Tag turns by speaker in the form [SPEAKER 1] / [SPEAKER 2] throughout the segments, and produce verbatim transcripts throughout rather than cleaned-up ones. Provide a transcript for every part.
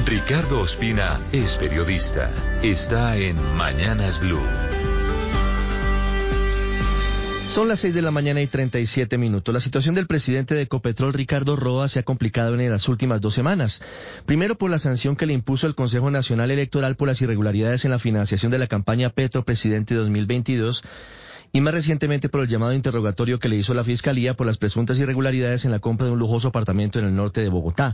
[SPEAKER 1] Ricardo Ospina es periodista. Está en Mañanas Blue.
[SPEAKER 2] Son las seis de la mañana y treinta y siete minutos. La situación del presidente de Ecopetrol, Ricardo Roa, se ha complicado en las últimas dos semanas. Primero por la sanción que le impuso el Consejo Nacional Electoral por las irregularidades en la financiación de la campaña Petro Presidente dos mil veintidós. Y más recientemente por el llamado interrogatorio que le hizo la Fiscalía por las presuntas irregularidades en la compra de un lujoso apartamento en el norte de Bogotá.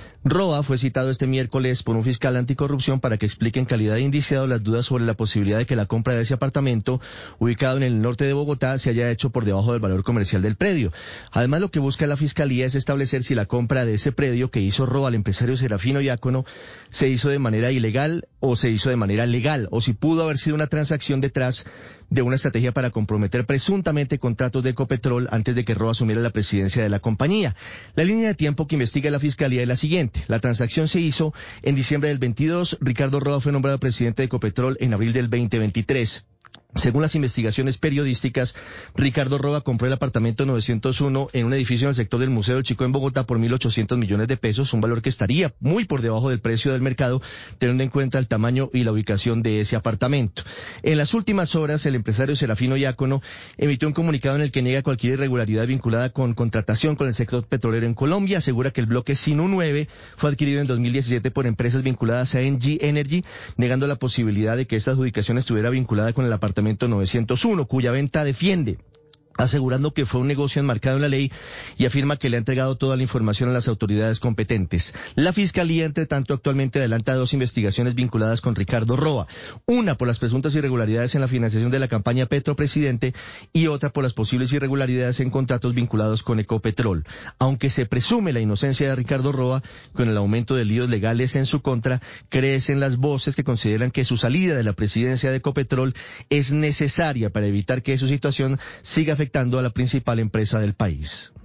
[SPEAKER 2] Roa fue citado este miércoles por un fiscal anticorrupción para que explique en calidad de indiciado las dudas sobre la posibilidad de que la compra de ese apartamento, ubicado en el norte de Bogotá, se haya hecho por debajo del valor comercial del predio. Además, lo que busca la Fiscalía es establecer si la compra de ese predio que hizo Roa al empresario Serafino Diácono se hizo de manera ilegal o se hizo de manera legal, o si pudo haber sido una transacción detrás de una estrategia para comprometer presuntamente contratos de Ecopetrol antes de que Roa asumiera la presidencia de la compañía. La línea de tiempo que investiga la Fiscalía es la siguiente. La transacción se hizo en diciembre del veintidós. Ricardo Roa fue nombrado presidente de Ecopetrol en abril del veinte veintitrés. Según las investigaciones periodísticas, Ricardo Roa compró el apartamento novecientos uno en un edificio en el sector del Museo del Chico en Bogotá por mil ochocientos millones de pesos, un valor que estaría muy por debajo del precio del mercado, teniendo en cuenta el tamaño y la ubicación de ese apartamento. En las últimas horas, el empresario Serafino Diácono emitió un comunicado en el que niega cualquier irregularidad vinculada con contratación con el sector petrolero en Colombia. Asegura que el bloque Sinu nueve fue adquirido en dos mil diecisiete por empresas vinculadas a Engie Energy, negando la posibilidad de que esta adjudicación estuviera vinculada con el apartamento novecientos uno, cuya venta defiende, asegurando que fue un negocio enmarcado en la ley, y afirma que le ha entregado toda la información a las autoridades competentes. La Fiscalía, entre tanto, actualmente adelanta dos investigaciones vinculadas con Ricardo Roa. Una por las presuntas irregularidades en la financiación de la campaña Petro Presidente y otra por las posibles irregularidades en contratos vinculados con Ecopetrol. Aunque se presume la inocencia de Ricardo Roa, con el aumento de líos legales en su contra, crecen las voces que consideran que su salida de la presidencia de Ecopetrol es necesaria para evitar que su situación siga afectando a la principal empresa del país.